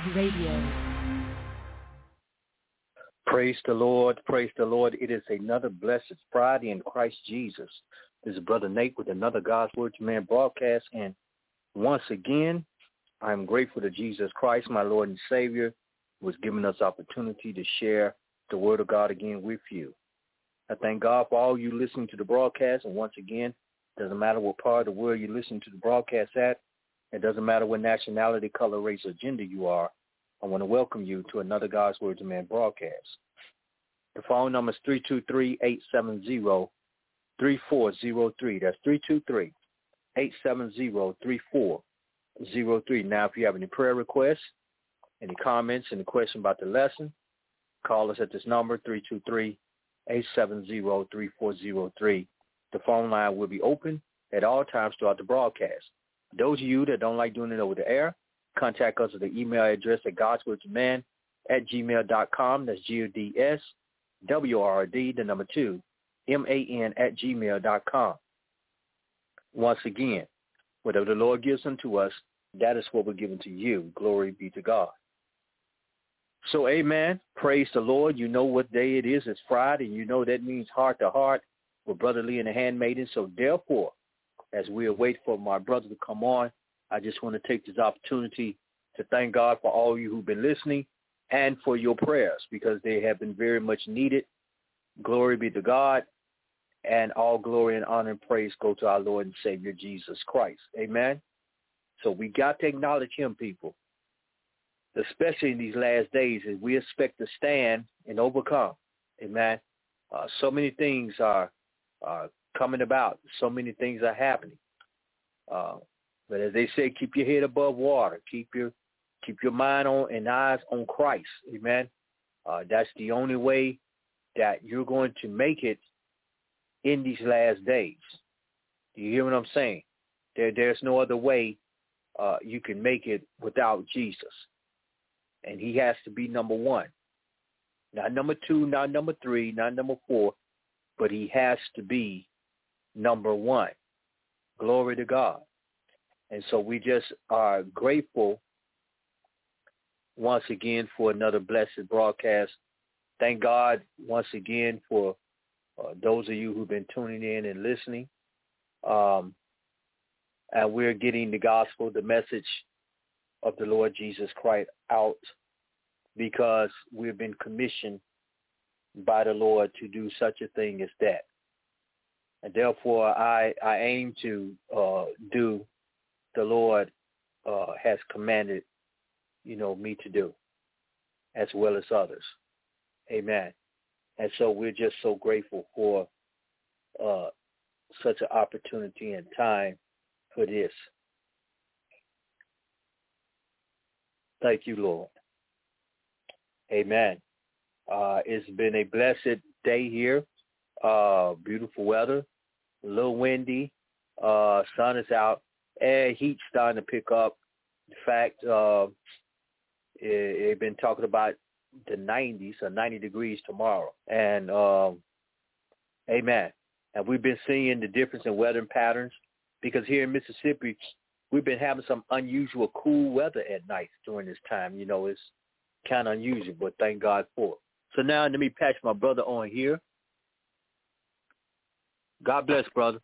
Radio. Praise the Lord. Praise the Lord. It is another blessed Friday in Christ Jesus. This is Brother Nate with another God's Word to Man broadcast. And once again, I'm grateful to Jesus Christ, my Lord and Savior, who has given us opportunity to share the Word of God again with you. I thank God for all you listening to the broadcast. And once again, it doesn't matter what part of the world you listen to the broadcast at. It doesn't matter what nationality, color, race, or gender you are. I want to welcome you to another God's Word to Man broadcast. The phone number is 323-870-3403. That's 323-870-3403. Now, if you have any prayer requests, any comments, any question about the lesson, call us at this number, 323-870-3403. The phone line will be open at all times throughout the broadcast. Those of you that don't like doing it over the air, contact us at the email address at godswordtoman@gmail.com. That's GODSWRD2MAN@gmail.com. Once again, whatever the Lord gives unto us, that is what we're giving to you. Glory be to God. So, amen. Praise the Lord. You know what day it is. It's Friday. You know that means heart to heart with Brother Lee and the handmaiden. So, therefore, as we await for my brother to come on, I just want to take this opportunity to thank God for all of you who've been listening and for your prayers, because they have been very much needed. Glory be to God, and all glory and honor and praise go to our Lord and Savior Jesus Christ. Amen. So we got to acknowledge him, people, especially in these last days, as we expect to stand and overcome. Amen. So many things are coming about. So many things are happening. But as they say, keep your head above water. Keep your mind on and eyes on Christ. Amen. That's the only way that you're going to make it in these last days. Do you hear what I'm saying? There's no other way you can make it without Jesus. And he has to be number one. Not number two, not number three, not number four, but he has to be number one. Glory to God. And so we just are grateful once again for another blessed broadcast. Thank God once again for those of you who've been tuning in and listening. And we're getting the gospel, the message of the Lord Jesus Christ out, because we've been commissioned by the Lord to do such a thing as that. And therefore, I aim to do the Lord has commanded, me to do, as well as others. Amen. And so we're just so grateful for such an opportunity and time for this. Thank you, Lord. Amen. It's been a blessed day here. Beautiful weather, a little windy. Sun is out. And heat's starting to pick up. In fact, they've been talking about the 90s or 90 degrees tomorrow. And, amen. And we've been seeing the difference in weather patterns, because here in Mississippi, we've been having some unusual cool weather at night during this time. It's kind of unusual, but thank God for it. So now let me patch my brother on here. God bless, brother.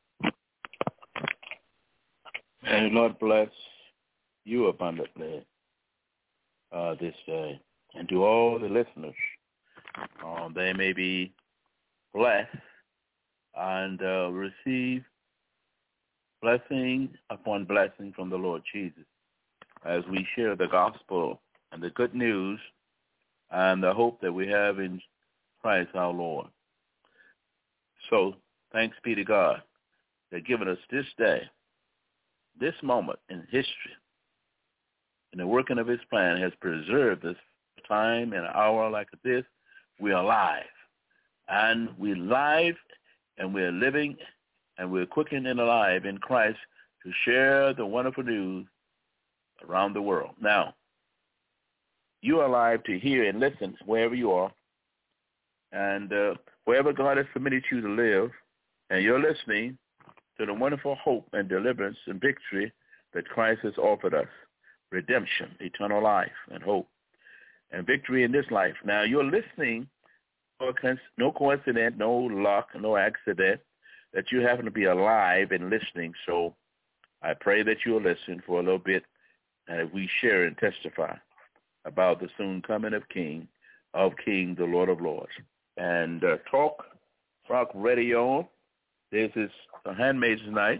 And Lord bless you abundantly this day. And to all the listeners, they may be blessed and receive blessing upon blessing from the Lord Jesus as we share the gospel and the good news and the hope that we have in Christ our Lord. So thanks be to God that given us this day, this moment in history, and the working of his plan has preserved this time and hour like this. We are alive. And we're live, and we're living, and we're quickened and alive in Christ to share the wonderful news around the world. Now, you are alive to hear and listen wherever you are, and wherever God has permitted you to live, and you're listening to the wonderful hope and deliverance and victory that Christ has offered us. redemption, eternal life, and hope, and victory in this life. Now, you're listening, no coincidence, no luck, no accident, that you happen to be alive and listening. So I pray that you'll listen for a little bit as we share and testify about the soon coming of King, the Lord of Lords. And Talk Rock Radio, this is a Handmaid's Night,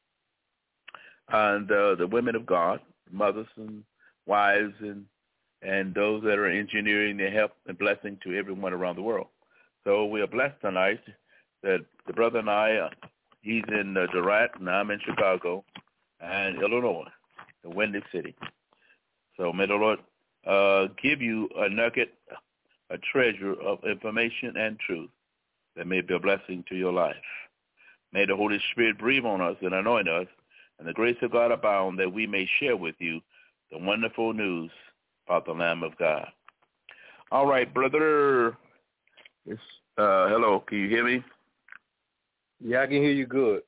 and the women of God, mothers and wives, and those that are engineering their help and blessing to everyone around the world. So we are blessed tonight that the brother and I, he's in Durant, and I'm in Chicago, and Illinois, the Windy City. So may the Lord give you a nugget, a treasure of information and truth that may be a blessing to your life. May the Holy Spirit breathe on us and anoint us, and the grace of God abound, that we may share with you the wonderful news about the Lamb of God. All right, brother. Hello, can you hear me? Yeah, I can hear you good.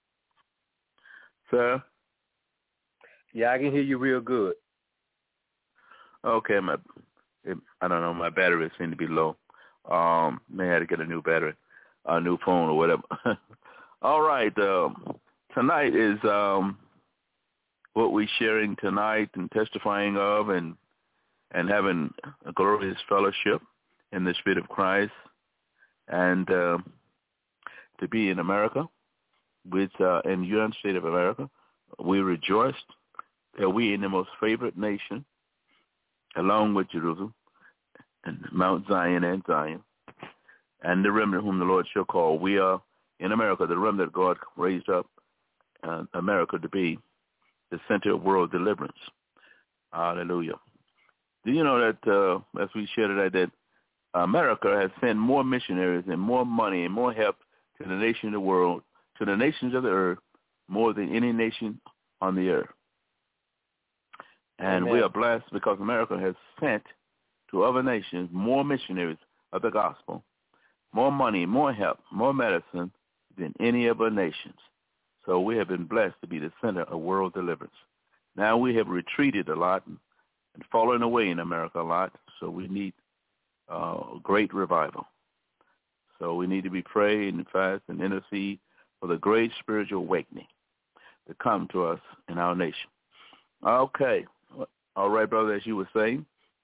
Sir? Yeah, I can hear you real good. Okay, I don't know, my battery seemed to be low. May have to get a new battery, a new phone or whatever. All right, tonight is what we're sharing tonight and testifying of, and having a glorious fellowship in the Spirit of Christ, and to be in America, in the United States of America. We rejoiced that we in the most favorite nation, along with Jerusalem, and Mount Zion and Zion, and the remnant whom the Lord shall call. We are in America, the remnant God raised up America to be the center of world deliverance. Hallelujah. Do you know that, as we shared today, that America has sent more missionaries and more money and more help to the nation of the world, to the nations of the earth, more than any nation on the earth. And Amen. We are blessed because America has sent to other nations more missionaries of the gospel, more money, more help, more medicine than any other nations. So we have been blessed to be the center of world deliverance. Now we have retreated a lot and fallen away in America a lot, so we need great revival. So we need to be praying and fast and intercede for the great spiritual awakening to come to us in our nation. Okay. All right, brother, as you were saying.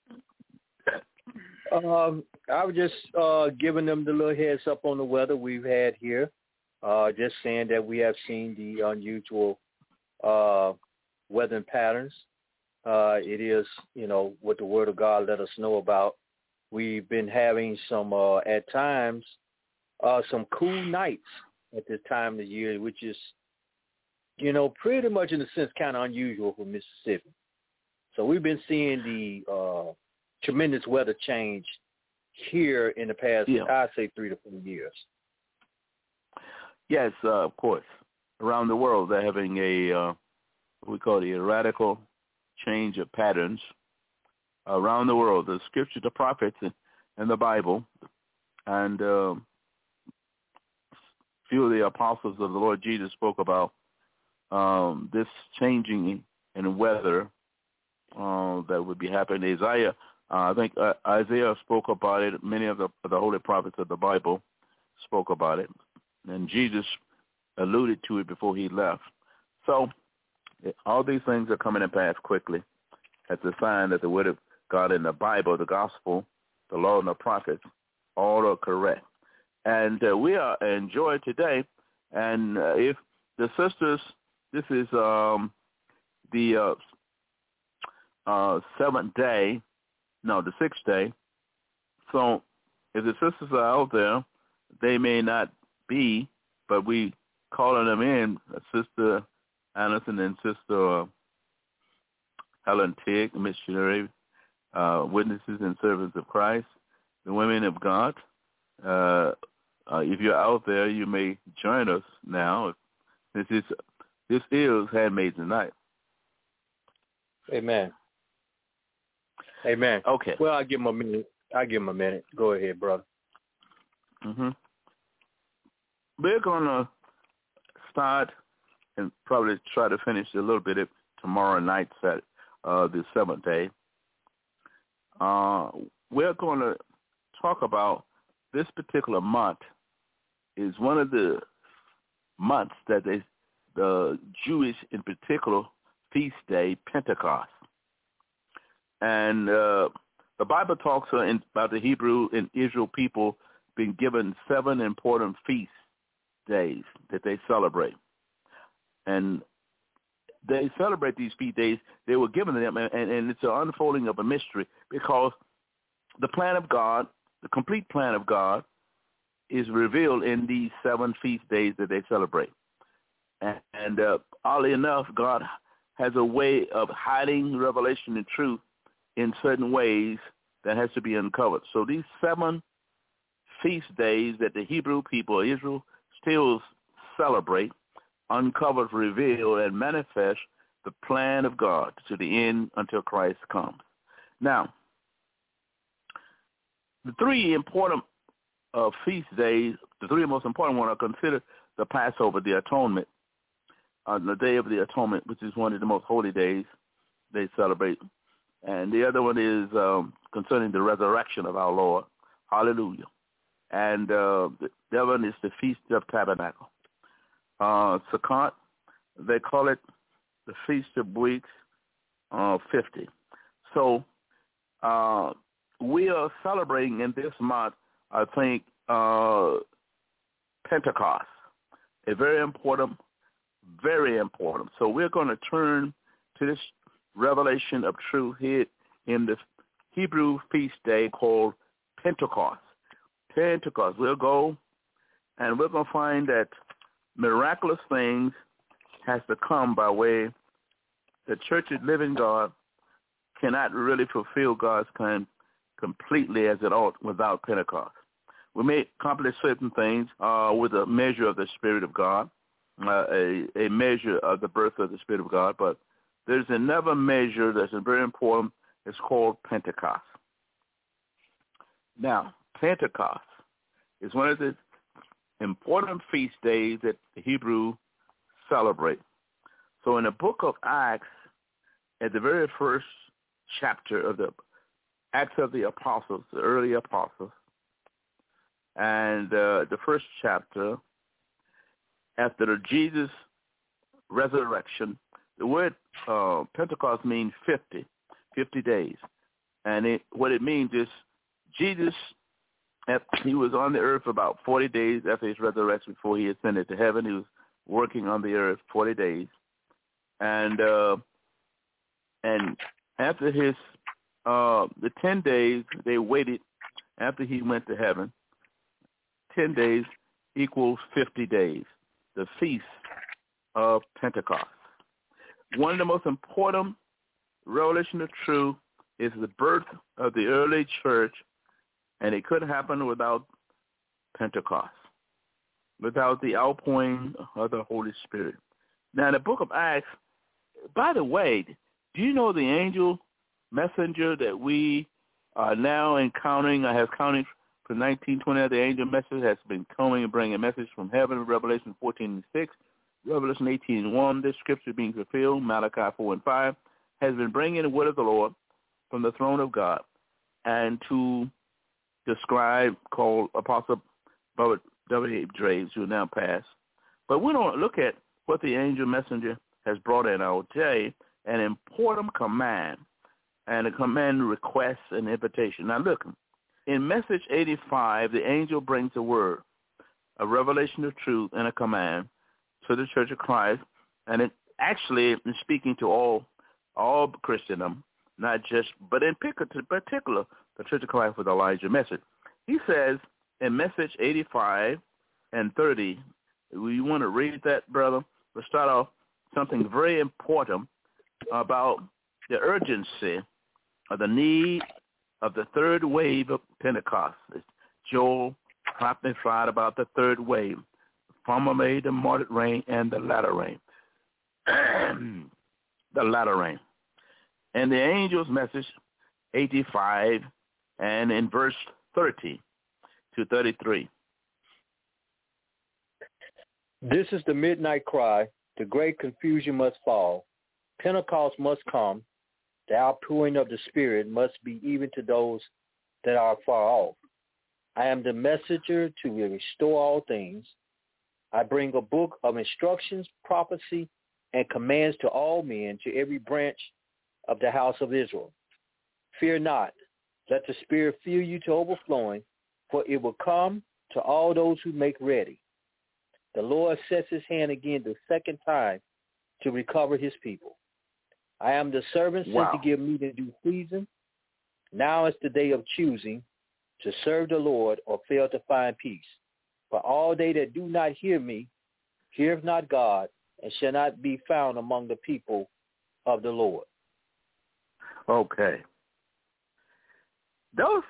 I was just giving them the little heads up on the weather we've had here. Just saying that we have seen the unusual weather patterns. It is, what the Word of God let us know about. We've been having some, at times, some cool nights at this time of the year, which is, pretty much in a sense kind of unusual for Mississippi. So we've been seeing the tremendous weather change here in the past, I'd say 3 to 4 years. Yes, of course. Around the world, they're having what we call a radical change of patterns. Around the world, the scripture, the prophets, and the Bible, and few of the apostles of the Lord Jesus spoke about this changing in weather that would be happening. Isaiah, I think Isaiah spoke about it. Many of the holy prophets of the Bible spoke about it, and Jesus alluded to it before he left. So all these things are coming to pass quickly. That's a sign that the Word of God in the Bible, the Gospel, the law, and the prophets, all are correct. And we are enjoying today. And if the sisters, this is the 7th day, the 6th day. So if the sisters are out there, they may not be, but we calling them in, Sister Anderson and Sister Helen Tigg, missionary, witnesses and servants of Christ, the women of God. If you're out there, you may join us now. This is Handmaid's Night. Amen. Amen. Okay. Well, I'll give him a minute. Go ahead, brother. Mm-hmm. We're going to start and probably try to finish a little bit tomorrow night, the seventh day. We're going to talk about this particular month is one of the months that the Jewish in particular feast day, Pentecost. And the Bible talks about the Hebrew and Israel people being given 7 important feast days that they celebrate. And they celebrate these feast days. They were given to them, and it's an unfolding of a mystery because the plan of God, the complete plan of God, is revealed in these 7 feast days that they celebrate. And oddly enough, God has a way of hiding revelation and truth in certain ways that has to be uncovered. So these 7 feast days that the Hebrew people, Israel, still celebrate, uncovers, reveal, and manifest the plan of God to the end until Christ comes. Now, the 3 important feast days, the 3 most important ones are considered the Passover, the Atonement, the Day of the Atonement, which is one of the most holy days they celebrate. And the other one is concerning the resurrection of our Lord. Hallelujah. And the other one is the Feast of Tabernacle. Sukkot, they call it the Feast of Weeks 50. So we are celebrating in this month, I think, Pentecost, a very important. So we're going to turn to this revelation of truth here in the Hebrew feast day called Pentecost. We'll go and we're going to find that miraculous things has to come by way the Church of Living God cannot really fulfill God's plan completely as it ought without Pentecost. We may accomplish certain things with a measure of the Spirit of God, a measure of the birth of the Spirit of God, but there's another measure that's very important. It's called Pentecost. Now, Pentecost is one of the important feast days that the Hebrew celebrate. So in the book of Acts, at the very first chapter of the Acts of the Apostles, the early apostles, and the first chapter, after the Jesus resurrection, the word Pentecost means 50 days. And what it means is Jesus, he was on the earth about 40 days after his resurrection before he ascended to heaven. He was working on the earth 40 days. And after his, the 10 days they waited after he went to heaven, 10 days equals 50 days, the Feast of Pentecost. One of the most important revelation of truth is the birth of the early church, and it couldn't happen without Pentecost, without the outpouring of the Holy Spirit. Now, in the book of Acts, by the way, do you know the angel messenger that we are now encountering? I have counted from 1920, the angel messenger has been coming and bringing a message from heaven, Revelation 14:6, Revelation 18:1, this scripture being fulfilled, Malachi 4:5, has been bringing the word of the Lord from the throne of God, and to the scribe called Apostle W. Draves, who now passed. But we don't look at what the angel messenger has brought in our day, an important command, and a command request and invitation. Now look, in message 85, the angel brings a word, a revelation of truth and a command to the Church of Christ, and it actually is speaking to all Christendom, not just, but in particular, the Church of Christ with Elijah message. He says in message 85 and 30, you want to read that, brother? We'll start off something very important about the urgency of the need of the third wave of Pentecost. Joel prophesied about the third wave, the former rain, the moderate rain, and the latter rain. The latter rain. And the angel's message, 85, and in verse 30 to 33. This is the midnight cry. The great confusion must fall. Pentecost must come. The outpouring of the Spirit must be even to those that are far off. I am the messenger to restore all things. I bring a book of instructions, prophecy, and commands to all men, to every branch of the house of Israel. Fear not. Let the Spirit fill you to overflowing, for it will come to all those who make ready. The Lord sets his hand again the second time to recover his people. I am the servant sent to give meat in due season. Now is the day of choosing to serve the Lord or fail to find peace. For all they that do not hear me, heareth not God, and shall not be found among the people of the Lord. Okay. Those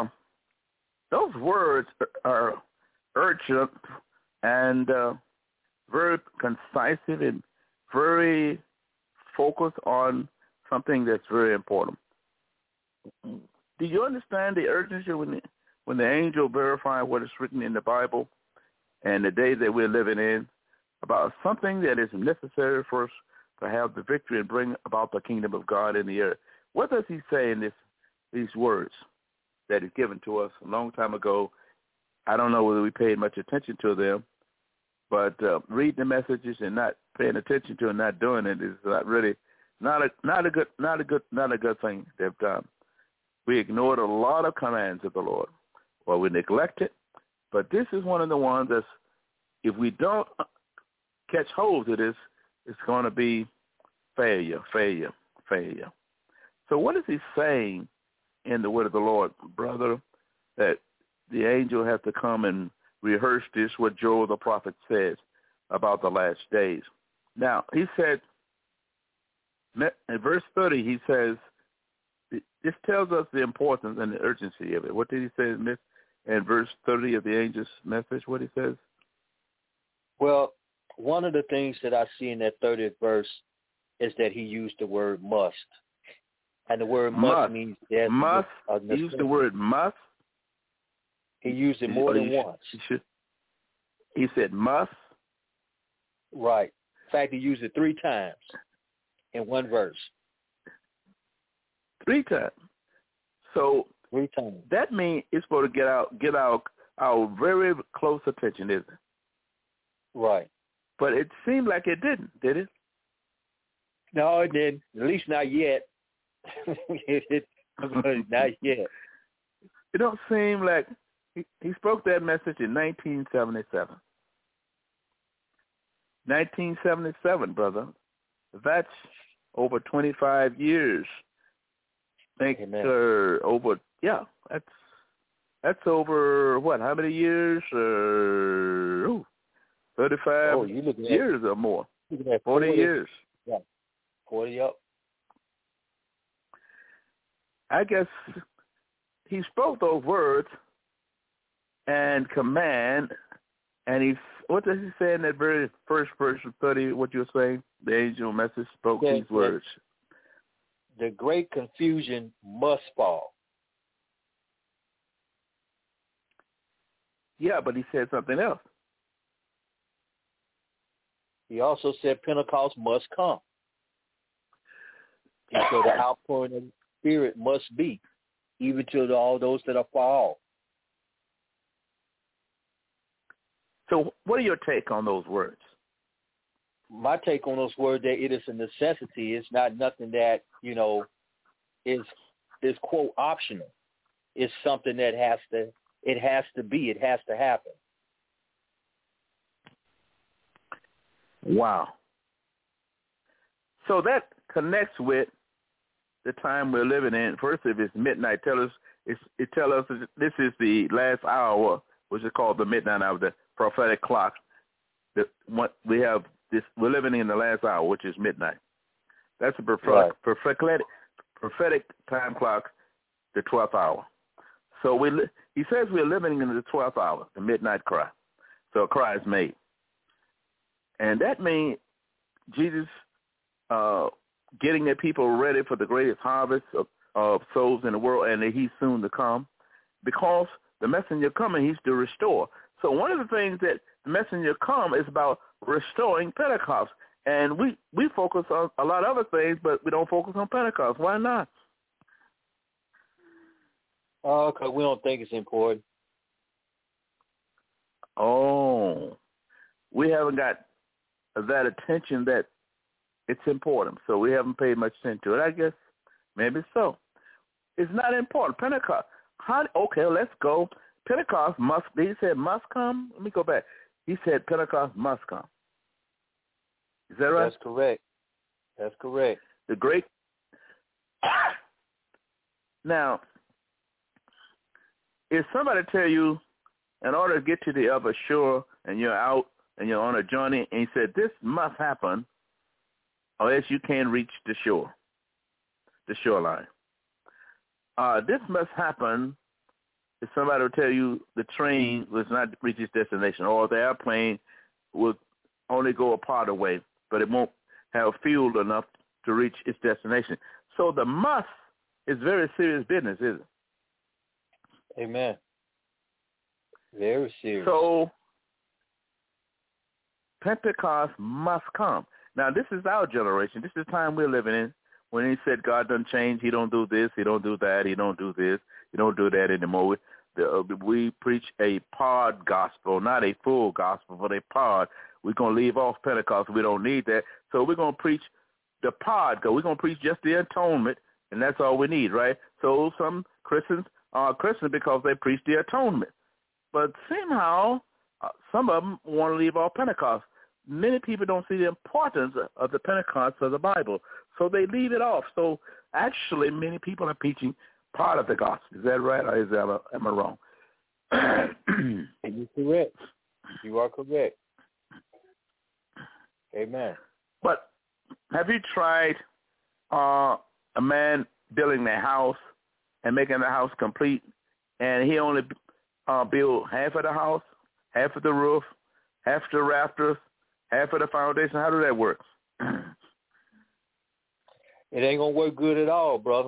words are urgent and very concise and very focused on something that's very important. Do you understand the urgency when the angel verified what is written in the Bible and the day that we're living in about something that is necessary for us to have the victory and bring about the kingdom of God in the earth? What does he say in these words that is given to us a long time ago? I don't know whether we paid much attention to them, but reading the messages and not paying attention to and not doing it is not a good thing they've done. We ignored a lot of commands of the Lord, or we neglect it. But this is one of the ones that's, if we don't catch hold of this, it's going to be failure. So what is he saying in the word of the Lord, brother, that the angel has to come and rehearse this, what Joel the prophet says about the last days? Now, he said, in verse 30, he says, this tells us the importance and the urgency of it. What did he say in verse 30 of the angel's message? What he says? Well, one of the things that I see in that 30th verse is that he used the word must. And the word must means there's must. He used the word must. He used it more than once. He said must. Right. In fact, he used it 3 times in one verse. 3 times. So 3 times. That means it's supposed to get our very close attention, isn't it? Right. But it seemed like it didn't, did it? No, it didn't. At least not yet. Not yet. It don't seem like he spoke that message in 1977. 1977, brother. That's over 25 years. That's over what? How many years? 35 years or more. 40 years. Yeah, 40 up. I guess he spoke those words and command, and what does he say in that very first verse of 30, what you're saying? The angel message spoke these words. The great confusion must fall. Yeah, but he said something else. He also said Pentecost must come. He said the outpouring of the Spirit must be, even to all those that are far off. So what are your take on those words? My take on those words, that it is a necessity. It's not nothing that, is quote optional. It's something that has to be, it has to happen. Wow. So that connects with the time we're living in. First, if it's midnight, it tells us this is the last hour, which is called the midnight hour, the prophetic clock. We have this. We're living in the last hour, which is midnight. That's a prophetic time clock, the 12th hour. So he says we're living in the 12th hour, the midnight cry. So a cry is made. And that means Jesus getting the people ready for the greatest harvest of souls in the world, and that he's soon to come, because the messenger coming, he's to restore. So one of the things that the messenger come is about restoring Pentecost. And we focus on a lot of other things, but we don't focus on Pentecost. Why not? Oh, because we don't think it's important. Oh, we haven't got that attention that it's important, so we haven't paid much attention to it. I guess maybe so. It's not important. Pentecost. Okay, let's go. Pentecost must. He said must come. Let me go back. He said Pentecost must come. Is that right? That's correct. That's correct. The great. Now, if somebody tell you, in order to get to the other shore, and you're out and you're on a journey, and he said this must happen, or else you can't reach the shore, the shoreline. This must happen if somebody will tell you the train will not reach its destination, or the airplane will only go a part of the way, but it won't have fuel enough to reach its destination. So the must is very serious business, isn't it? Amen. Very serious. So Pentecost must come. Now, this is our generation. This is the time we're living in. When he said God doesn't change, he don't do this, he don't do that, he don't do this, he don't do that anymore. We preach a pod gospel, not a full gospel, but a pod. We're going to leave off Pentecost. We don't need that. So we're going to preach the pod. We're going to preach just the atonement, and that's all we need, right? So some Christians are Christians because they preach the atonement. But somehow, some of them want to leave off Pentecost. Many people don't see the importance of the Pentecost of the Bible, so they leave it off. So actually, many people are preaching part of the gospel. Is that right, or am I wrong? You're correct. You are correct. Amen. But have you tried a man building a house and making the house complete, and he only built half of the house, half of the roof, half the rafters, half of the foundation? How does that work? It ain't going to work good at all, brother.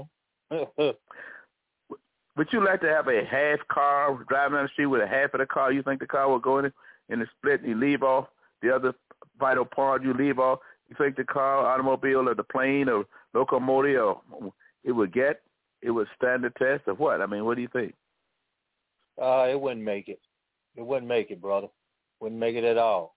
Would you like to have a half car driving down the street with a half of the car? You think the car will go in the split and you leave off the other vital part you leave off? You think the car, automobile, or the plane, or locomotive, or it would stand the test of what? I mean, what do you think? It wouldn't make it. It wouldn't make it, brother. Wouldn't make it at all.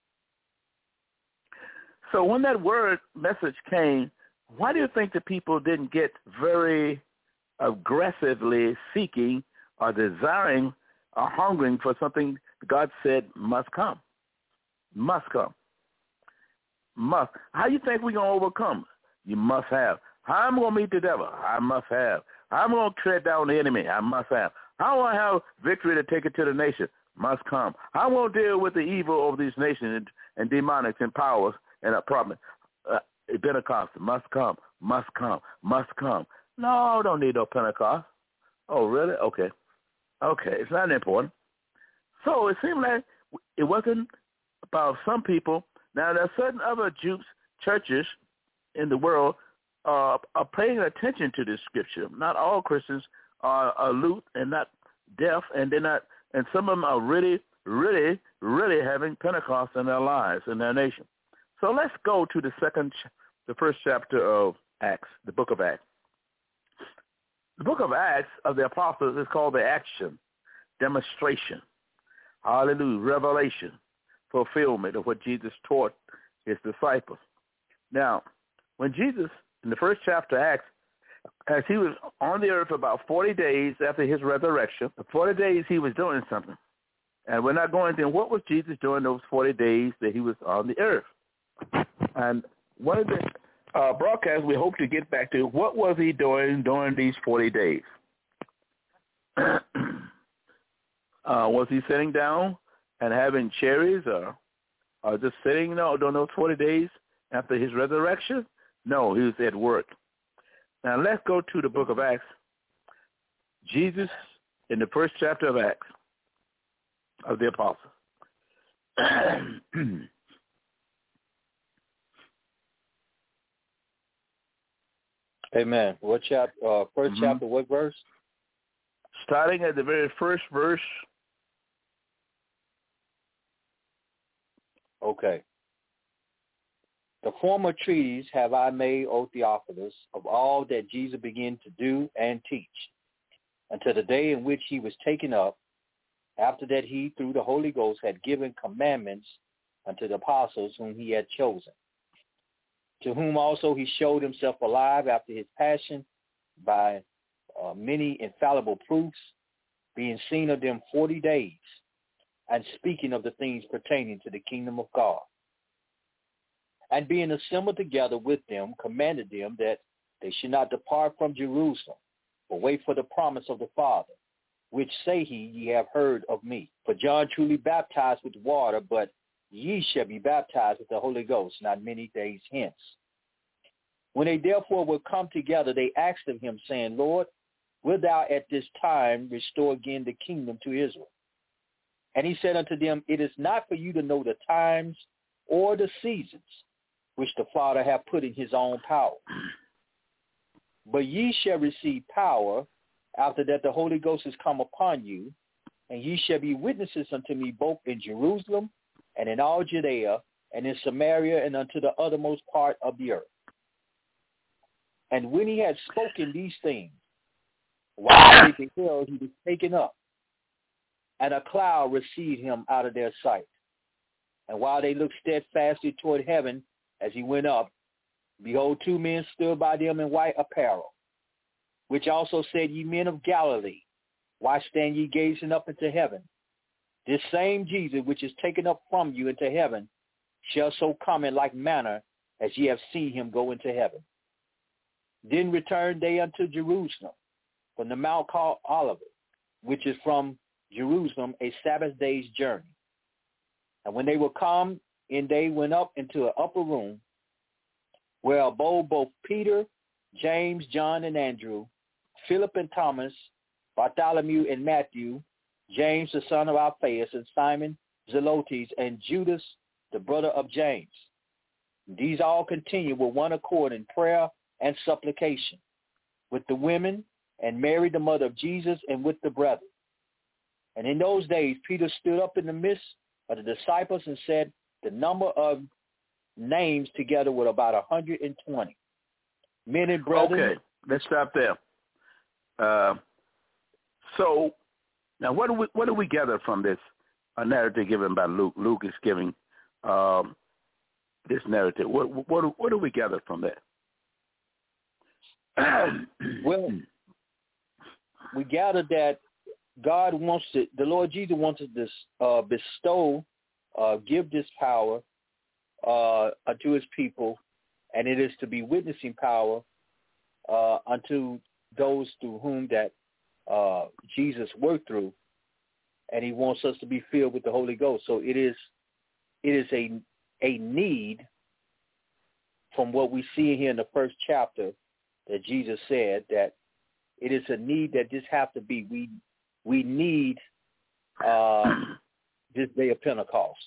So when that word message came, why do you think the people didn't get very aggressively seeking or desiring or hungering for something God said must come? Must come. Must. How you think we're going to overcome? You must have. How am I going to meet the devil? I must have. How am I going to tread down the enemy? I must have. How will I have victory to take it to the nation? Must come. How am I going to deal with the evil of these nations and demonics and powers and problems? Pentecost must come, must come, must come. No, don't need no Pentecost. Oh, really? Okay. It's not important. So it seemed like it wasn't about some people. Now, there are certain other Jews, churches in the world are paying attention to this scripture. Not all Christians are aloof and not deaf, and they're not, and some of them are really, really, really having Pentecost in their lives, in their nation. So let's go to the first chapter of Acts, the book of Acts. The book of Acts of the Apostles is called the action, demonstration, hallelujah, revelation, fulfillment of what Jesus taught his disciples. Now, when Jesus, in the first chapter of Acts, as he was on the earth about 40 days after his resurrection, the 40 days he was doing something. And we're not going into what was Jesus doing those 40 days that he was on the earth. And one of the broadcasts we hope to get back to, what was he doing during these 40 days? Was he sitting down and having cherries or just sitting during those 40 days after his resurrection? No, he was at work. Now let's go to the book of Acts. Jesus in the first chapter of Acts of the Apostles. Amen. What chapter? First chapter, what verse? Starting at the very first verse. Okay. The former treatise have I made, O Theophilus, of all that Jesus began to do and teach, until the day in which he was taken up, after that he, through the Holy Ghost, had given commandments unto the apostles whom he had chosen, to whom also he showed himself alive after his passion by many infallible proofs, being seen of them 40 days, and speaking of the things pertaining to the kingdom of God. And being assembled together with them, commanded them that they should not depart from Jerusalem, but wait for the promise of the Father, which say he, ye have heard of me. For John truly baptized with water, but ye shall be baptized with the Holy Ghost not many days hence. When they therefore were come together, they asked of him, saying, Lord, wilt thou at this time restore again the kingdom to Israel? And he said unto them, it is not for you to know the times or the seasons which the Father hath put in his own power. But ye shall receive power after that the Holy Ghost is come upon you, and ye shall be witnesses unto me both in Jerusalem and in all Judea and in Samaria and unto the uttermost part of the earth. And when he had spoken these things, while they beheld, he was taken up, and a cloud received him out of their sight. And while they looked steadfastly toward heaven as he went up, behold, two men stood by them in white apparel, which also said, Ye men of Galilee, why stand ye gazing up into heaven? This same Jesus which is taken up from you into heaven shall so come in like manner as ye have seen him go into heaven. Then returned they unto Jerusalem from the mount called Olivet, which is from Jerusalem a Sabbath day's journey. And when they were come in, they went up into an upper room, where abode both Peter, James, John, and Andrew, Philip and Thomas, Bartholomew and Matthew, James the son of Alphaeus, and Simon Zelotes, and Judas the brother of James. These all continued with one accord in prayer and supplication, with the women and Mary the mother of Jesus, and with the brethren. And in those days Peter stood up in the midst of the disciples and said, the number of names together were about 120. Men and brethren. Okay, let's stop there. So now what do we gather from this narrative given by Luke? Luke is giving this narrative. What do we gather from that? Well, we gather that God wants to, the Lord Jesus wants to bestow, give this power unto his people, and it is to be witnessing power unto those through whom that Jesus worked through, and he wants us to be filled with the Holy Ghost. So it is a need from what we see here in the first chapter that Jesus said that it is a need that this have to be. We need this day of Pentecost.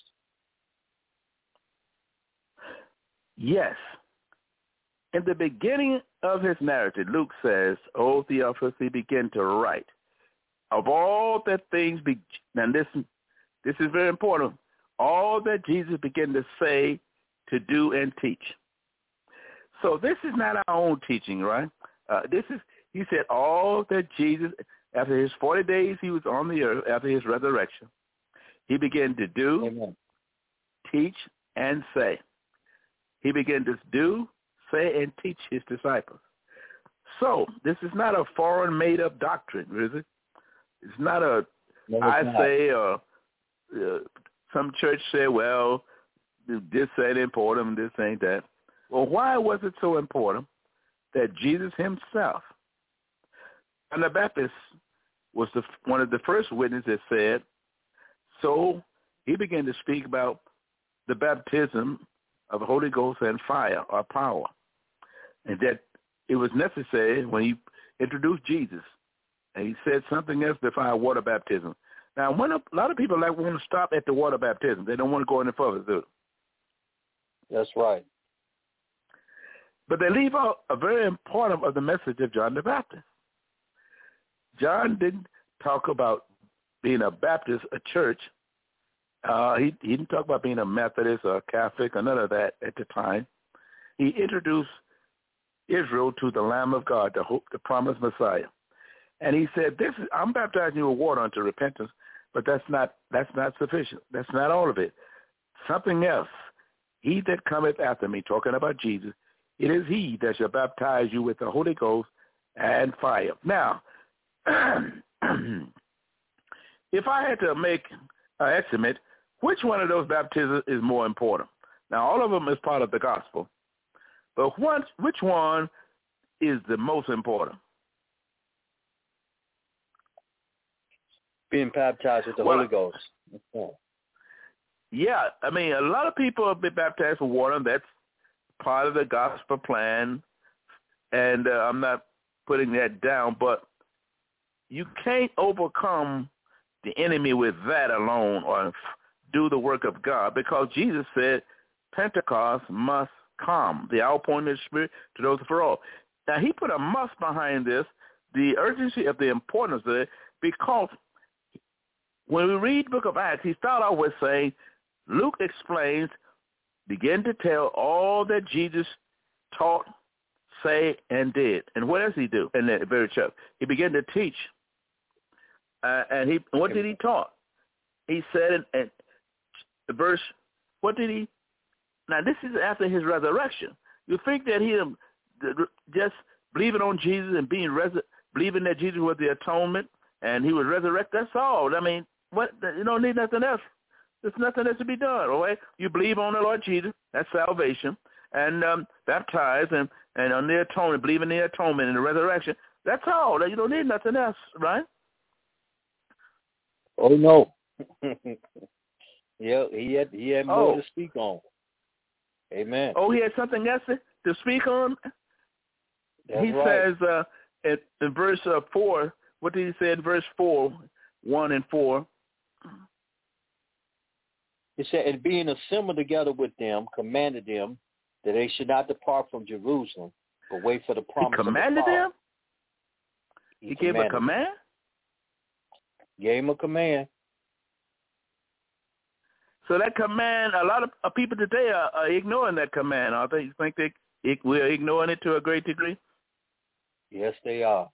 Yes. In the beginning of his narrative, Luke says, O Theophilus, he began to write. Of all that things, and this is very important, all that Jesus began to say, to do, and teach. So this is not our own teaching, right? He said all that Jesus, after his 40 days he was on the earth, after his resurrection, he began to do, Amen. Teach, and say. He began to do, say, and teach his disciples. So this is not a foreign made-up doctrine, is it? It's not a say or some church say, well, this ain't important, this ain't that. Well, why was it so important that Jesus himself, John the Baptist was one of the first witnesses that said, so he began to speak about the baptism of the Holy Ghost and fire or power, and that it was necessary when he introduced Jesus, and he said something else before water baptism. Now, when a lot of people want to stop at the water baptism, they don't want to go any further, do they? That's right. But they leave out a very important of the message of John the Baptist. John didn't talk about being a Baptist, a church. He didn't talk about being a Methodist or a Catholic or none of that at the time. he introduced Israel to the Lamb of God, the promised Messiah. And he said, I'm baptizing you with water unto repentance, but that's not sufficient. That's not all of it. Something else. He that cometh after me, talking about Jesus, it is he that shall baptize you with the Holy Ghost and fire. Now, if I had to make an estimate, which one of those baptisms is more important? Now, all of them is part of the gospel, but which one is the most important? Being baptized with the Holy Ghost. Yeah, I mean, a lot of people have been baptized with water. That's part of the gospel plan, and I'm not putting that down, but you can't overcome the enemy with that alone or do the work of God, because Jesus said Pentecost must come, the outpouring of the Spirit to those for all. Now, he put a must behind this, the urgency of the importance of it, because when we read the book of Acts, he started out with saying, Luke explains, begin to tell all that Jesus taught, say, and did. And what does he do in the very church? He began to teach. What did he taught? He said in verse, what did he? Now, this is after his resurrection. You think that he just believing on Jesus and believing that Jesus was the atonement and he was resurrected, that's all. I mean, what? You don't need nothing else. There's nothing else to be done, all right? You believe on the Lord Jesus, that's salvation, and baptize and on the atonement, believe in the atonement and the resurrection. That's all. You don't need nothing else, right? Oh, no. Yeah, he had more to speak on. Amen. Oh, he had something else to speak on? That's he right. Says in verse 4, what did he say in verse 4, 1 and 4? He said, and being assembled together with them, commanded them that they should not depart from Jerusalem, but wait for the promise of the Father. He commanded them? He gave a command? Gave him a command. So that command, a lot of people today are ignoring that command, aren't they? You think we're ignoring it to a great degree? Yes, they are.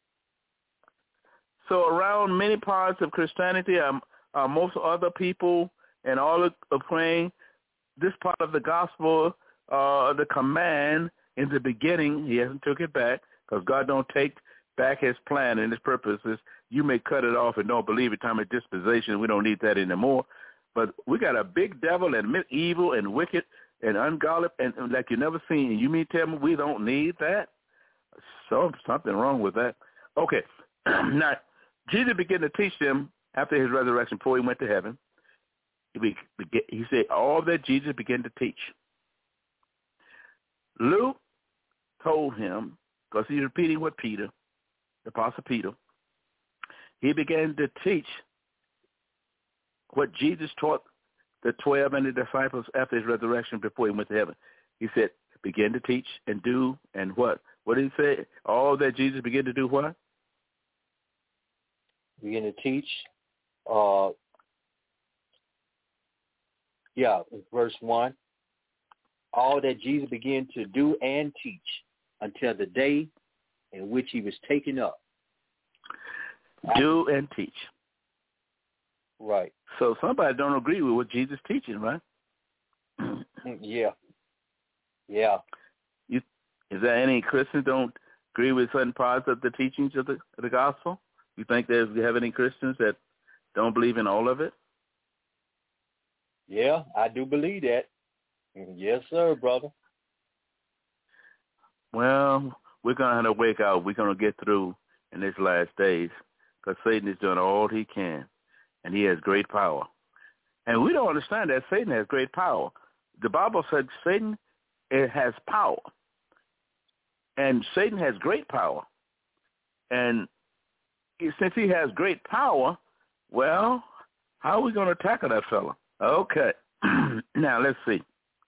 So around many parts of Christianity, most other people and all of praying, this part of the gospel, the command in the beginning, he hasn't took it back, because God don't take back his plan and his purposes. You may cut it off and don't believe it, time of dispensation. We don't need that anymore. But we got a big devil and evil and wicked and ungodly and like you never seen. And you mean tell me we don't need that? So something wrong with that. Okay. Now, Jesus began to teach them after his resurrection, before he went to heaven. He said all that Jesus began to teach. Luke told him, because he's repeating what Peter, the Apostle Peter, he began to teach what Jesus taught the 12 and the disciples after his resurrection, before he went to heaven. He said, begin to teach and do, and what? What did he say? All that Jesus began to do what? Begin to teach. Verse 1. All that Jesus began to do and teach until the day in which he was taken up. Do and teach. Right. So somebody don't agree with what Jesus is teaching, right? Yeah. Yeah. Is there any Christians don't agree with certain parts of the teachings of the gospel? You think we have any Christians that don't believe in all of it? Yeah, I do believe that. Yes, sir, brother. Well, we're going to have to wake up. We're going to get through in these last days, because Satan is doing all he can, and he has great power. And we don't understand that Satan has great power. The Bible said Satan has power, and Satan has great power. And since he has great power, well, how are we going to tackle that fella? Okay. Now, let's see.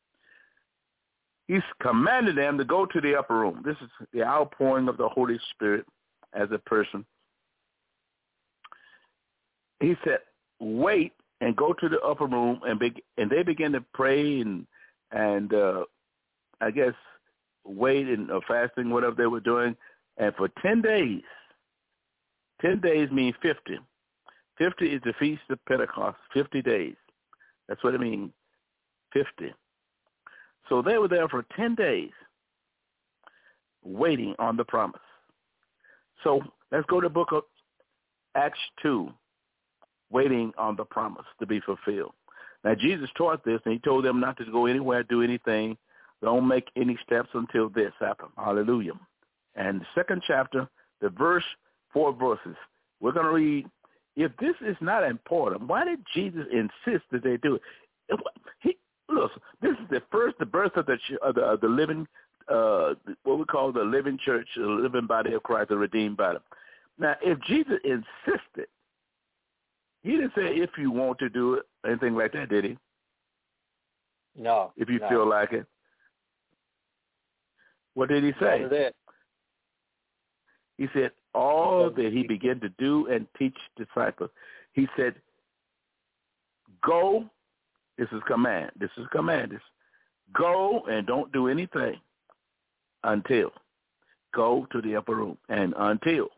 He's commanded them to go to the upper room. This is the outpouring of the Holy Spirit as a person. He said, wait and go to the upper room, and they begin to pray and I guess, waiting or fasting, whatever they were doing. And for 10 days, 10 days means 50. 50 is the Feast of Pentecost, 50 days. That's what it means, 50. So they were there for 10 days waiting on the promise. So let's go to the book of Acts 2, waiting on the promise to be fulfilled. Now, Jesus taught this, and he told them not to go anywhere, do anything. Don't make any steps until this happens. Hallelujah. And the second chapter, the 4 verses, we're going to read, if this is not important, why did Jesus insist that they do it? Look, this is the birth of the living, what we call the living church, the living body of Christ, the redeemed body. Now, if Jesus insisted, he didn't say if you want to do it, anything like that, did he? No. If you feel like it. What did he say? He said, all that he began to do and teach disciples. He said, go, this is command. This is command. Go and don't do anything until. Go to the upper room and until.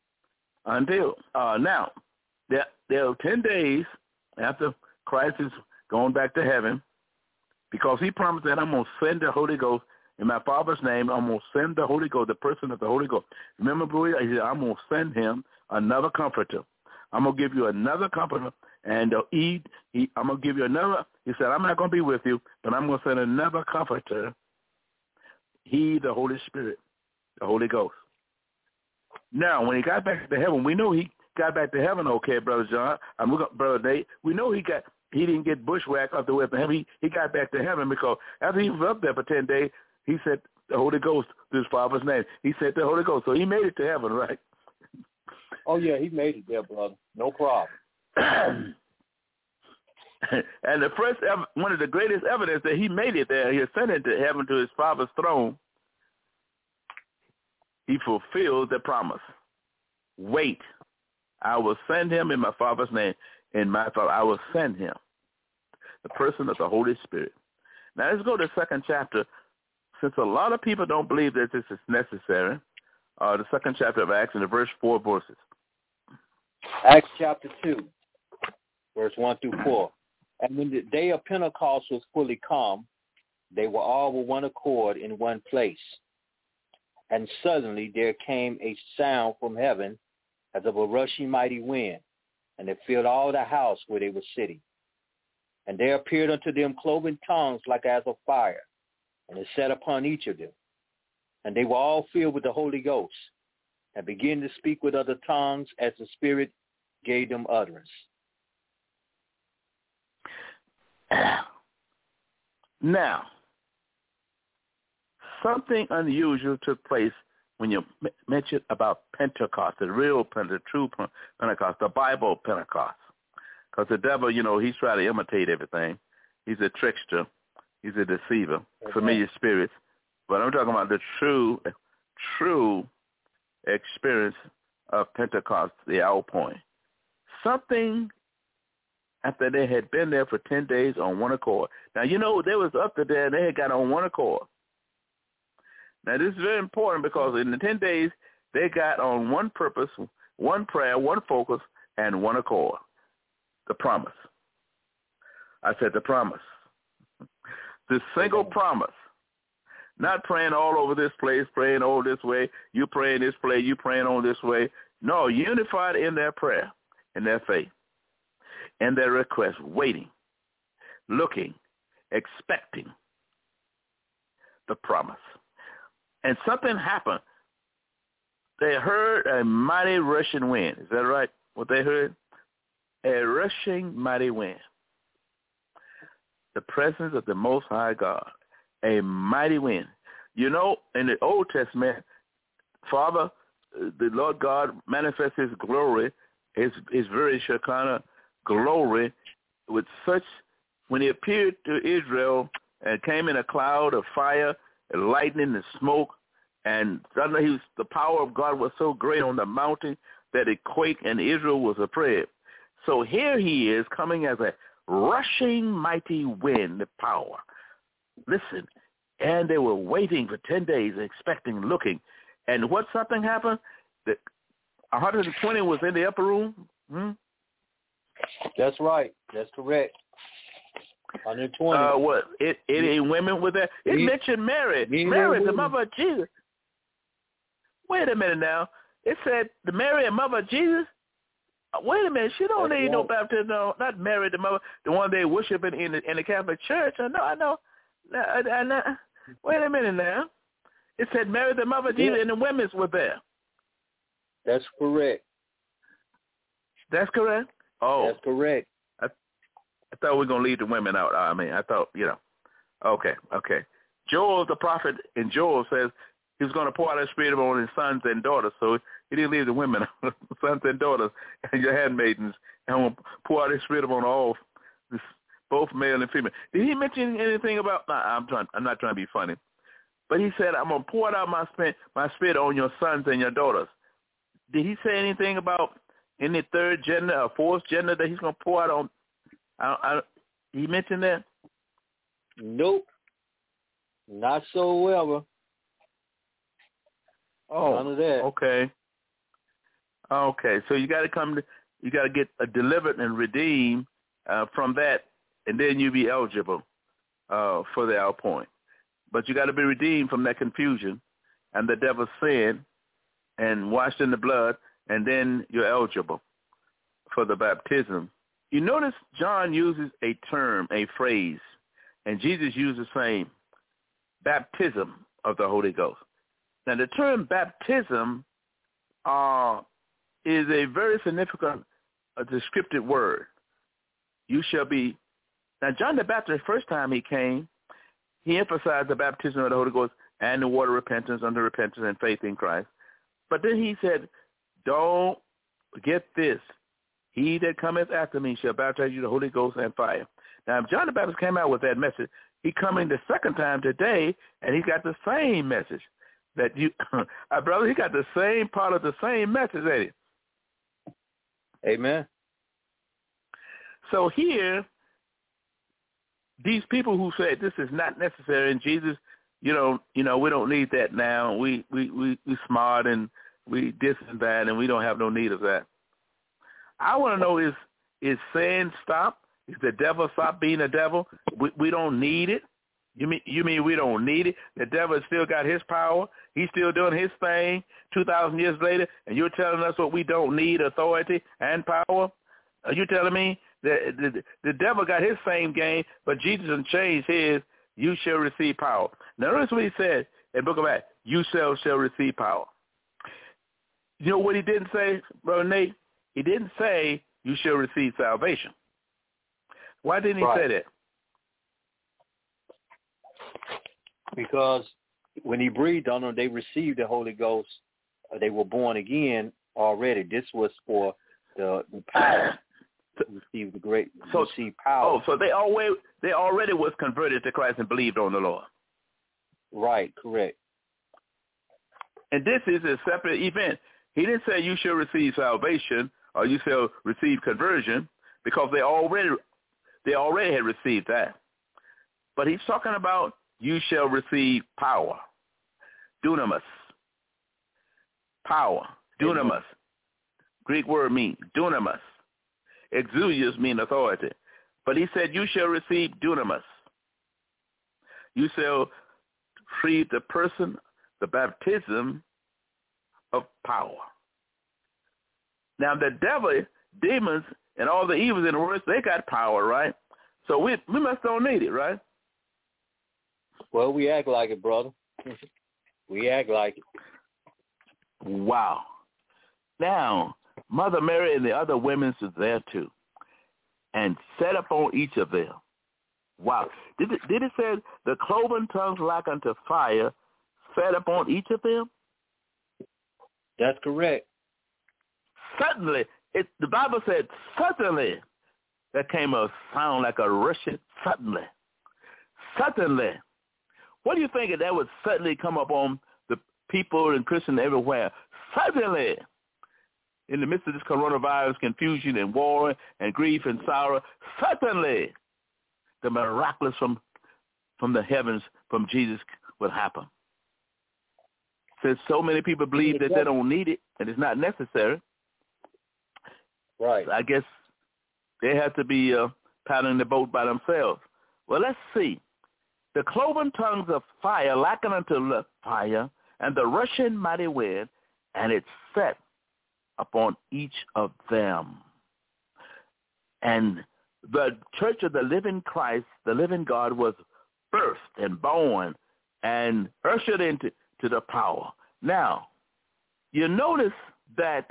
Now, there are 10 days after Christ is going back to heaven, because he promised that I'm going to send the Holy Ghost in my Father's name. I'm going to send the Holy Ghost, the person of the Holy Ghost. Remember, brother, he said, I'm going to send him another comforter. I'm going to give you another comforter, and I'm going to give you another. He said, I'm not going to be with you, but I'm going to send another comforter. He, the Holy Spirit, the Holy Ghost. Now, when he got back to heaven, we know he got back to heaven, okay, Brother John. Brother Nate. We know he didn't get bushwhacked up the way to heaven. He got back to heaven because after he was up there for 10 days, he said the Holy Ghost to his Father's name. He said the Holy Ghost. So he made it to heaven, right? Oh, yeah, he made it there, brother. No problem. And one of the greatest evidence that he made it there, he ascended to heaven to his Father's throne. He fulfilled the promise. Wait, I will send him in my Father's name. I will send him, the person of the Holy Spirit. Now let's go to the second chapter. Since a lot of people don't believe that this is necessary, the second chapter of Acts and the 4 verses. Acts chapter 2, verse 1 through 4. And when the day of Pentecost was fully come, they were all with one accord in one place. And suddenly there came a sound from heaven as of a rushing mighty wind, and it filled all the house where they were sitting. And there appeared unto them cloven tongues like as of fire, and it sat upon each of them. And they were all filled with the Holy Ghost, and began to speak with other tongues as the Spirit gave them utterance. Now, something unusual took place when you mentioned about Pentecost, the real Pentecost, the true Pentecost, the Bible Pentecost. Because the devil, he's trying to imitate everything. He's a trickster. He's a deceiver, familiar spirits. But I'm talking about the true experience of Pentecost, the outpouring. Something after they had been there for 10 days on one accord. Now, they was up there and they had got on one accord. Now, this is very important because in the 10 days, they got on one purpose, one prayer, one focus, and one accord. The promise. I said the promise. The single promise. Not praying all over this place, praying all this way, you praying this way, you praying on this way. No, unified in their prayer, in their faith, in their request, waiting, looking, expecting the promise. And something happened. They heard a mighty rushing wind. Is that right? What they heard? A rushing mighty wind. The presence of the Most High God. A mighty wind. In the Old Testament, Father, the Lord God manifests his glory, his very Shekinah glory with such, when he appeared to Israel and came in a cloud of fire, and lightning and smoke, and suddenly the power of God was so great on the mountain that it quaked and Israel was afraid. So here he is coming as a rushing mighty wind of power. Listen, And they were waiting for 10 days, expecting, looking. And what something happened? The 120 was in the upper room. That's right. That's correct. 120. What? Any women were there? It mentioned Mary. Mary, the mother of Jesus. Wait a minute now. It said the Mary and mother of Jesus. Wait a minute. She don't need no baptism. No, not Mary, the mother, the one they worship in the Catholic Church. I know. Wait a minute now. It said Mary, the mother of Jesus, and the women were there. That's correct. That's correct? Oh. That's correct. I thought we were going to leave the women out. I mean, I thought, Okay. Joel, the prophet in Joel says he was going to pour out his spirit on his sons and daughters. So he didn't leave the women, sons and daughters, and your handmaidens, and pour out his spirit on all, both male and female. Did he mention anything about? I'm not trying to be funny, but he said, "I'm going to pour out my spirit on your sons and your daughters." Did he say anything about any third gender or fourth gender that he's going to pour out on? He mentioned that? Nope. Not so ever. Oh, none of that. Okay. So you got to get delivered and redeemed from that, and then you be eligible for the outpouring. But you got to be redeemed from that confusion and the devil's sin, and washed in the blood, and then you're eligible for the baptism. You notice John uses a term, a phrase, and Jesus used the same, baptism of the Holy Ghost. Now, the term baptism is a very significant descriptive word. You shall be. Now, John the Baptist, the first time he came, he emphasized the baptism of the Holy Ghost and the water repentance unto repentance and faith in Christ. But then he said, don't forget this. He that cometh after me shall baptize you with the Holy Ghost and fire. Now, if John the Baptist came out with that message, he coming the second time today, and he got the same message. That you, brother, he got the same part of the same message, ain't he? Amen. So here, these people who say this is not necessary, and Jesus, we don't need that now. We smart and we this and that, and we don't have no need of that. I want to know is sin stop? Is the devil stop being a devil? We don't need it. You mean we don't need it? The devil still got his power. He's still doing his thing 2,000 years later, and you're telling us what we don't need, authority and power? Are you telling me that the devil got his same game, but Jesus didn't change his? You shall receive power. Now notice what he said in the book of Acts. You shall receive power. You know what he didn't say, Brother Nate? He didn't say you shall receive salvation. Why didn't he say that? Because when he breathed on them, they received the Holy Ghost. They were born again already. This was for the power to receive receive power. Oh, so they already was converted to Christ and believed on the Lord. Right, correct. And this is a separate event. He didn't say you shall receive salvation or you shall receive conversion, because they already had received that. But he's talking about you shall receive power. Dunamis. Power. Dunamis. Greek word means dunamis. Exousios mean authority. But he said you shall receive dunamis. You shall receive the person, the baptism of power. Now the devil, demons, and all the evils in the world, they got power, right? So we must don't need it, right? Well, we act like it, brother. We act like it. Wow. Now, Mother Mary and the other women was there too, and set upon each of them. Wow. Did it say the cloven tongues like unto fire set upon each of them? That's correct. Suddenly, the Bible said suddenly there came a sound like a rushing, suddenly. Suddenly. What do you think that would suddenly come up on the people and Christians everywhere? Suddenly, in the midst of this coronavirus confusion and war and grief and sorrow, suddenly the miraculous from from the heavens from Jesus would happen. Since so many people believe that they don't need it and it's not necessary, right? I guess they have to be paddling the boat by themselves. Well, let's see. The cloven tongues of fire likened unto the fire, and the rushing mighty wind, and it set upon each of them. And the church of the living Christ, the living God, was birthed and born and ushered into the power. Now, you notice that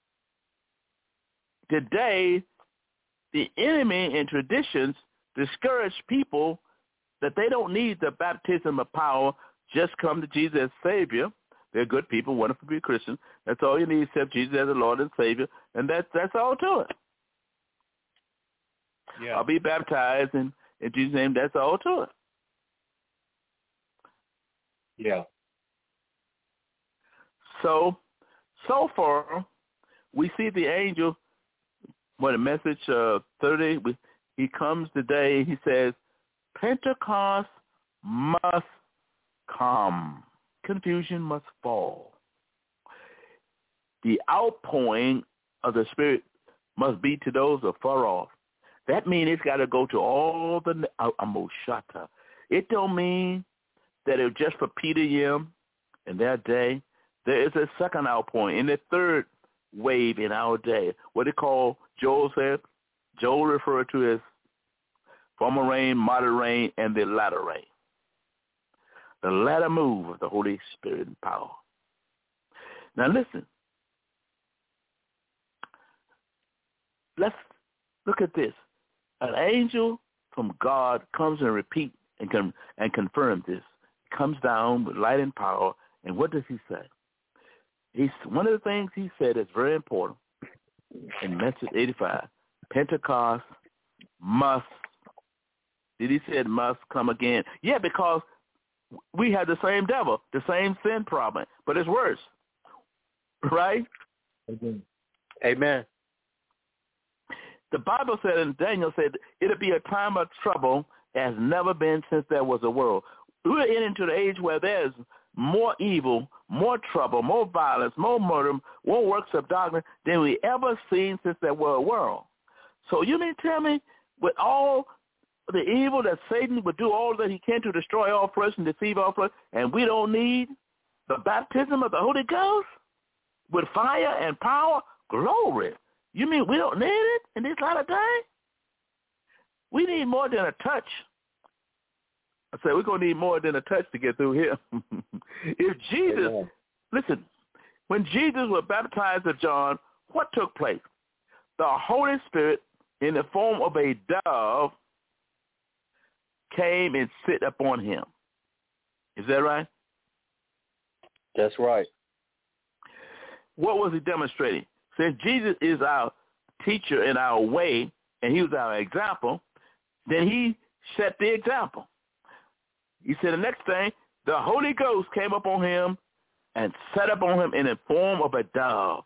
today the enemy and traditions discourage people that they don't need the baptism of power. Just come to Jesus as Savior. They're good people, wonderful to be Christian. That's all you need, accept Jesus as the Lord and Savior, and that's all to it. Yeah. I'll be baptized in Jesus' name. That's all to it. Yeah. So far, we see the angel, message 30, he comes today, he says, Pentecost must come. Confusion must fall. The outpouring of the Spirit must be to those afar off. That means it's got to go to all the Amoshata. It don't mean that it was just for Peter Yim in their day. There is a second outpouring in the third wave in our day. What they call, Joel said, Joel referred to as former rain, moderate rain, and the latter rain. The latter move of the Holy Spirit and power. Now listen. Let's look at this. An angel from God comes and repeats and confirms this. He comes down with light and power, and what does he say? One of the things he said is very important in message 85. Pentecost must. Did he say it must come again? Yeah, because we have the same devil, the same sin problem, but it's worse. Right? Amen. The Bible said, and Daniel said, it'll be a time of trouble as never been since there was a world. We're into the age where there's more evil, more trouble, more violence, more murder, more works of darkness than we ever seen since there was a world. So you mean tell me, with all the evil that Satan would do all that he can to destroy all flesh and deceive all flesh, and we don't need the baptism of the Holy Ghost with fire and power? Glory. You mean we don't need it in this latter day? We need more than a touch. I said we're going to need more than a touch to get through here. If Jesus, Amen. Listen, when Jesus was baptized of John, what took place? The Holy Spirit in the form of a dove came and sit upon him. Is that right? That's right. What was he demonstrating? Since Jesus is our teacher and our way, and he was our example, then he set the example. He said the next thing, the Holy Ghost came upon him and sat upon him in the form of a dove.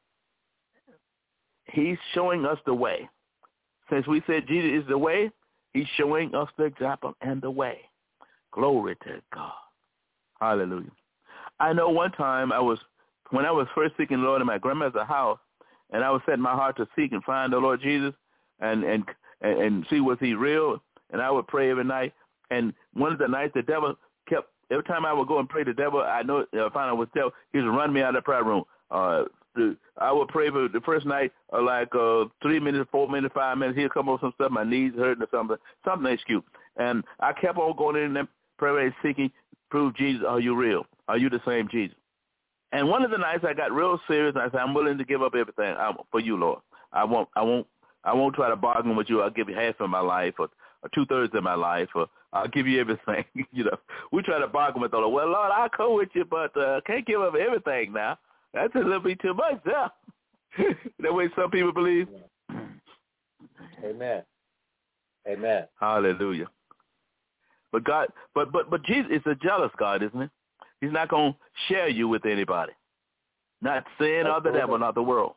He's showing us the way. Since we said Jesus is the way, he's showing us the example and the way. Glory to God. Hallelujah. I know one time when I was first seeking the Lord in my grandmother's house, and I was setting my heart to seek and find the Lord Jesus and see was he real, and I would pray every night. And one of the nights the devil kept, every time I would go and pray, the devil, I know, find out was devil, he would run me out of the prayer room. I would pray for the first night, 3 minutes, 4 minutes, 5 minutes. He'll come over some stuff, my knees hurting or something excuse. And I kept on going in there, praying, seeking, prove Jesus, are you real? Are you the same Jesus? And one of the nights I got real serious, and I said, I'm willing to give up everything for you, Lord. I won't try to bargain with you. I'll give you half of my life or 2/3 of my life, or I'll give you everything. We try to bargain with the Lord. Well, Lord, I'll go with you, but can't give up everything now. That's a little bit too much, yeah. That way some people believe. Amen. Amen. Hallelujah. But God, but Jesus is a jealous God, isn't he? He's not going to share you with anybody. Not sin or the devil, not the world.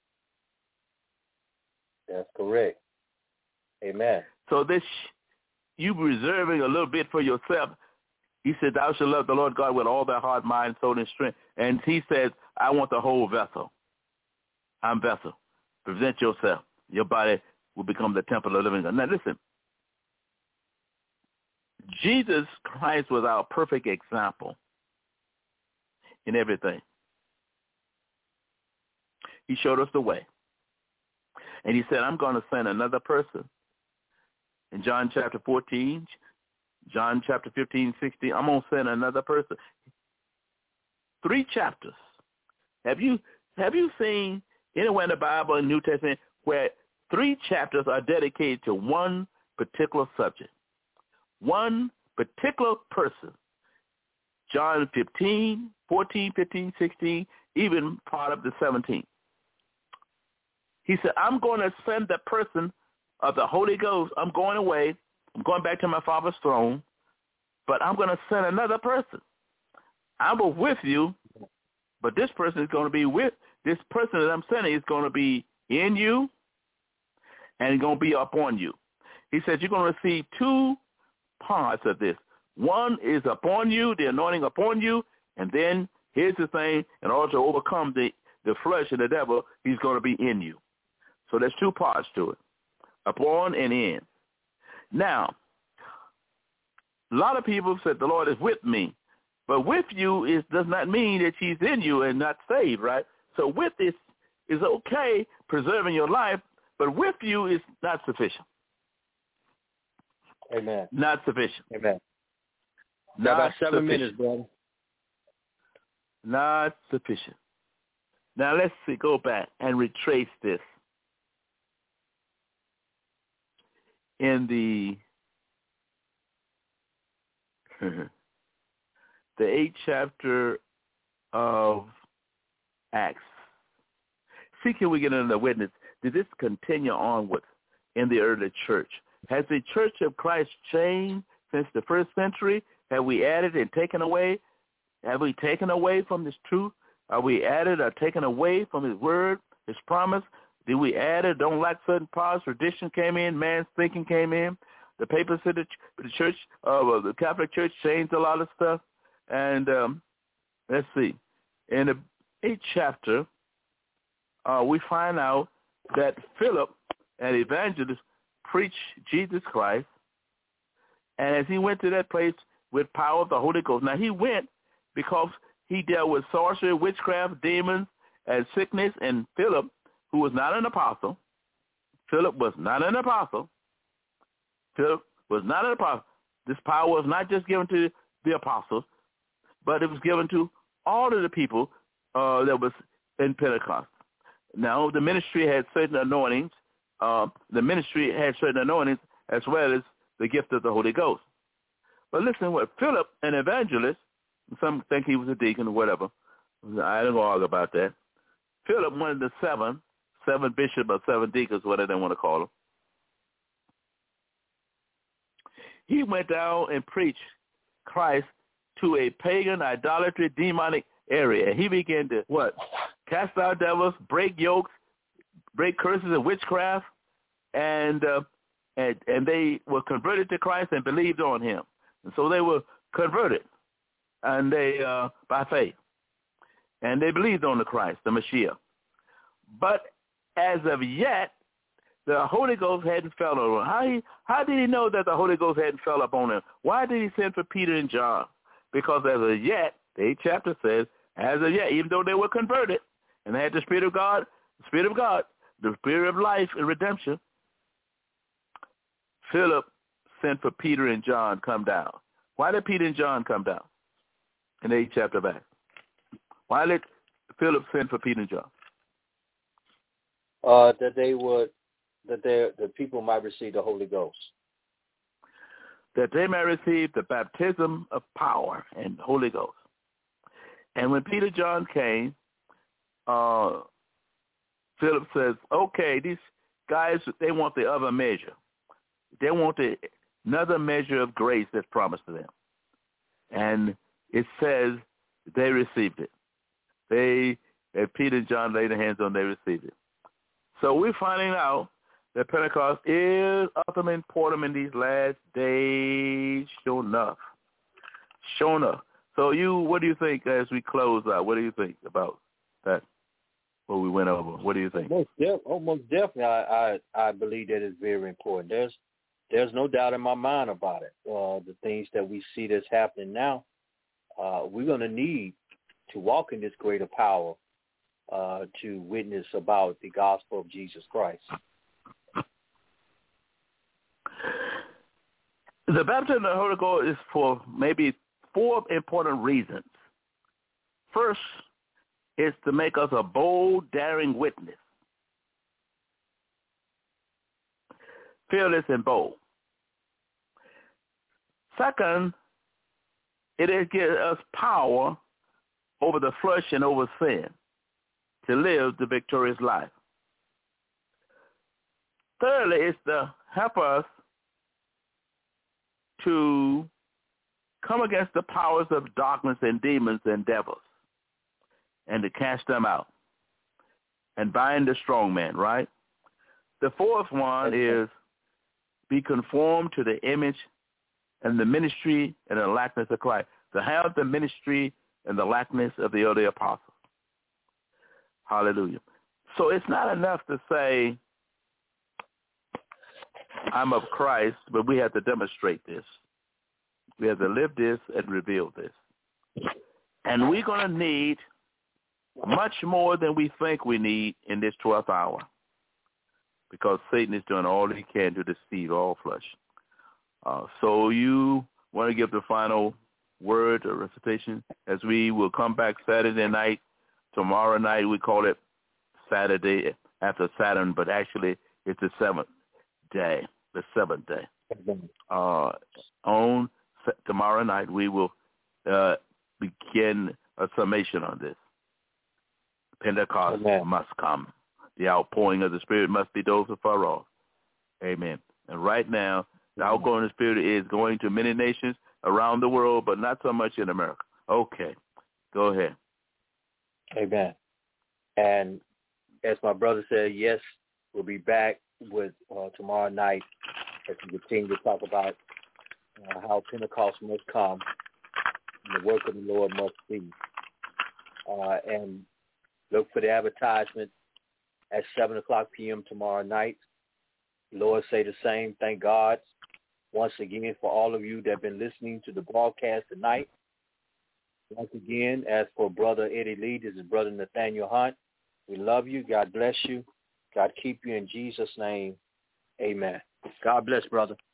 That's correct. Amen. So this, you reserving a little bit for yourself. He said, thou shalt love the Lord God with all thy heart, mind, soul, and strength. And he says, I want the whole vessel. I'm vessel. Present yourself. Your body will become the temple of the living God. Now listen, Jesus Christ was our perfect example in everything. He showed us the way. And he said, I'm going to send another person. In John chapter 14, John chapter 15, 16, I'm going to send another person. 3 chapters. Have you seen anywhere in the Bible and New Testament where 3 chapters are dedicated to one particular subject? One particular person. John 15, 14, 15, 16, even part of the 17. He said, I'm going to send the person of the Holy Ghost. I'm going away. I'm going back to my Father's throne, but I'm going to send another person. I'm with you, but this person is going to be with, this person that I'm sending is going to be in you and going to be upon you. He said, you're going to receive 2 parts of this. One is upon you, the anointing upon you, and then here's the thing, in order to overcome the flesh and the devil, he's going to be in you. So there's 2 parts to it, upon and in. Now, a lot of people said the Lord is with me, but with you does not mean that he's in you and not saved, right? So with this is okay, preserving your life, but with you is not sufficient. Amen. Not sufficient. Amen. Not about 7 sufficient. minutes, brother. Not sufficient. Now let's go back and retrace this. In the 8th chapter of Acts. See, can we get another witness? Did this continue onward in the early church? Has the church of Christ changed since the first century? Have we added and taken away? Have we taken away from this truth? Are we added or taken away from his word, his promise? Did we add or don't like certain parts? Tradition came in. Man's thinking came in. The papers said the church, the Catholic Church changed a lot of stuff. And let's see. In the 8th chapter, we find out that Philip, an evangelist, preached Jesus Christ. And as he went to that place with power of the Holy Ghost. Now, he went because he dealt with sorcery, witchcraft, demons, and sickness. And Philip, who was not an apostle, Philip was not an apostle. Philip was not an apostle. This power was not just given to the apostles, but it was given to all of the people that was in Pentecost. Now, the ministry had certain anointings. The ministry had certain anointings as well as the gift of the Holy Ghost. But listen, what Philip, an evangelist, some think he was a deacon or whatever. I don't argue about that. Philip, one of the seven bishops or 7 deacons, whatever they want to call them, he went down and preached Christ to a pagan, idolatry, demonic area. He began to, cast out devils, break yokes, break curses and witchcraft, and they were converted to Christ and believed on him. And so they were converted, and they by faith, and they believed on the Christ, the Messiah. But as of yet, the Holy Ghost hadn't fell on him. How did he know that the Holy Ghost hadn't fell upon him? Why did he send for Peter and John? Because as of yet, the 8th chapter says, as of yet, even though they were converted and they had the Spirit of God, the Spirit of life and redemption, Philip sent for Peter and John come down. Why did Peter and John come down in the 8th chapter of Acts? Why did Philip send for Peter and John? That the people might receive the Holy Ghost. That they may receive the baptism of power and the Holy Ghost. And when Peter and John came, Philip says, okay, these guys, they want the other measure. They want another measure of grace that's promised to them. And it says they received it. Peter and John laid their hands on, they received it. So we're finding out that Pentecost is of some importance in these last days. Sure enough. Sure enough. So what do you think as we close out? What do you think about that? What we went over. What do you think? Most definitely, I believe that is very important. There's no doubt in my mind about it. The things that we see that's happening now, we're going to need to walk in this greater power to witness about the gospel of Jesus Christ. The baptism of the Holy Ghost is for maybe 4 important reasons. First, is to make us a bold, daring witness. Fearless and bold. Second, it gives us power over the flesh and over sin to live the victorious life. Thirdly, it's to help us to come against the powers of darkness and demons and devils and to cast them out and bind the strong man, right? The fourth one is be conformed to the image and the ministry and the likeness of Christ, to have the ministry and the likeness of the early apostles. Hallelujah. So it's not enough to say, I'm of Christ, but we have to demonstrate this. We have to live this and reveal this. And we're going to need much more than we think we need in this 12th hour, because Satan is doing all he can to deceive all flesh. So you want to give the final word or recitation as we will come back Saturday night. Tomorrow night we call it Saturday after Saturn, but actually it's the 7th day. The 7th day. On tomorrow night we will begin a summation on this. Pentecost must come. The outpouring of the Spirit must be those of far off. Amen. And right now, the outgoing of the Spirit is going to many nations around the world, but not so much in America. Okay. Go ahead. Amen. And as my brother said, yes, we'll be back with tomorrow night as we continue to talk about how Pentecost must come and the work of the Lord must be. And look for the advertisement at 7 o'clock p.m. tomorrow night. Lord say the same. Thank God once again for all of you that have been listening to the broadcast tonight. Once again, as for Brother Eddie Lee, this is Brother Nathaniel Hunt. We love you. God bless you. God keep you in Jesus' name. Amen. God bless, brother.